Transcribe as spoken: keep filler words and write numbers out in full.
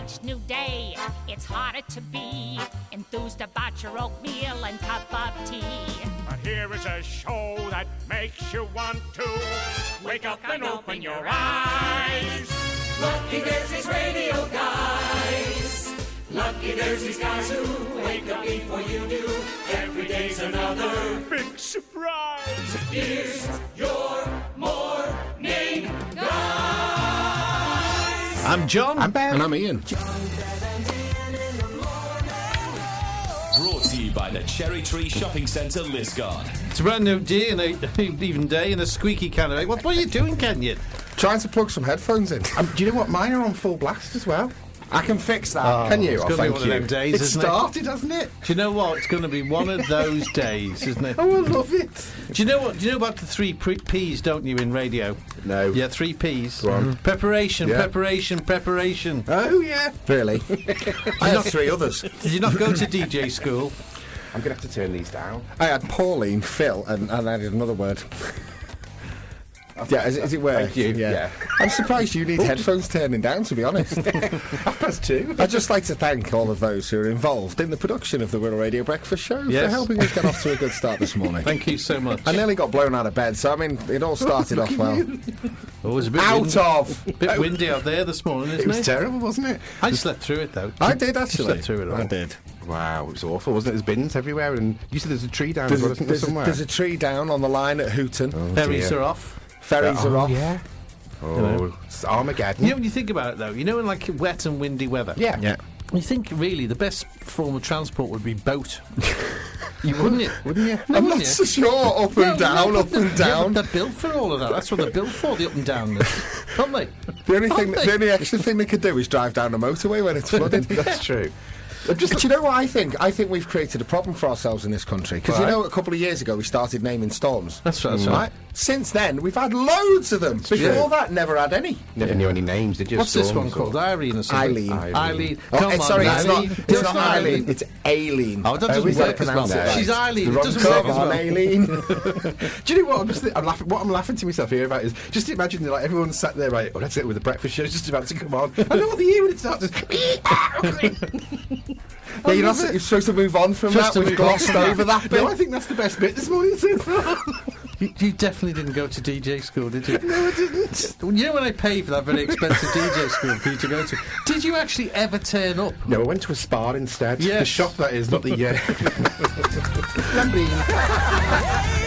each new day. It's harder to be enthused about your oatmeal and cup of tea. But here is a show that makes you want to wake up and open your eyes. Lucky there's these radio guys. Lucky there's these guys who wake up before you do. Every day's another Big surprise. Here's your morning guys. I'm John. I'm Ben. And I'm Ian. Brought to you by the Cherry Tree Shopping Centre, Liscard. It's a brand new day and a even day and a squeaky can of egg. What, what are you doing, Kenyon? Trying to plug some headphones in. Um, do you know what? Mine are on full blast as well. I can fix that. Oh, Can you? It's Oh, going to be thank one you. of them days, It isn't started, hasn't it? it? Do you know what? It's going to be one of those days, isn't it? Oh, I love it. Do you know what? Do you know about the three pre- P's, don't you, in radio? No. Yeah, three P's. Go on. Preparation, Yeah. preparation, preparation. Oh, yeah. Really? I had three others. Did you not go to D J school? I'm going to have to turn these down. I had Pauline, Phil, and, and I added another word. Yeah, is, is it where? Thank you, yeah. I'm surprised you need headphones turning down, to be honest. Half past two. I'd just like to thank all of those who are involved in the production of the Wirral Radio Breakfast Show Yes. for helping us get off to a good start this morning. Thank you so much. I nearly got blown out of bed, so I mean, it all started off well. Oh, it was a bit Out windy, of! bit windy out there this morning, isn't It was terrible, wasn't it? I slept through it, though. I did, actually. Slept through it all. I did. Wow, it was awful, wasn't it? There's bins everywhere, and you said there's a tree down There's as well, a, isn't there, there's, a, somewhere? there's a tree down on the line at Hooton. Oh, Ferries dear. are off. Ferries oh, are off. yeah. Oh, know. it's Armageddon. You know, when you think about it, though, you know, in like wet and windy weather, yeah. Yeah. you think really the best form of transport would be boat. You wouldn't you? Wouldn't you? No, I'm wouldn't not you? so sure. Up No, and down, no, up no, and down. Yeah, they're built for all of that. That's what they're built for, the up and down. Aren't they? The only Aren't thing, they? the only extra thing they could do is drive down the motorway when it's flooded. That's true. But do you know what I think? I think we've created a problem for ourselves in this country. Because you Right. know, a couple of years ago we started naming storms. That's right, that's right. right. Since then, we've had loads of them. Before Yeah. that, never had any. Never knew any names, did you? What's this one Storms called? or- Irene or something? Eileen. Eileen. Eileen. Oh, Come it's- on, sorry, it's not. Eileen. It's Just not Eileen. It's Aileen. Oh, that Uh, doesn't we've got to work as well. pronounce it right. She's Eileen. The It wrong doesn't work Come as on, well. Aileen. Do you know what I'm just? I'm laughing. What I'm laughing to myself here about is just imagine like everyone's sat there, right? Oh, let's get with the breakfast show. It's just about to come on. I know what the year when it starts. Yeah, you're, not, you're supposed to move on from Just that. to We've move on glossed from that. over that bit. No, I think that's the best bit this morning so far. You, you definitely didn't go to D J school, did you? No, I didn't. You know when I paid for that very expensive D J school for you to go to, did you actually ever turn up? No, I went to a spa instead. Yes. The shop, that is, not the. Uh... Lamborghini.